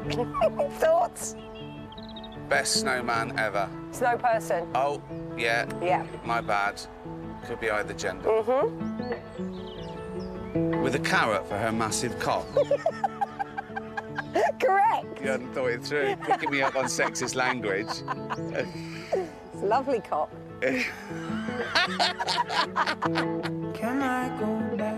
Thoughts? Best snowman ever. Snow person. Oh, yeah. Yeah. My bad. Could be either gender. Mm-hmm. With a carrot for her massive cock. Correct. You hadn't thought it through. Picking me up on sexist language. It's a lovely cock. Can I go back?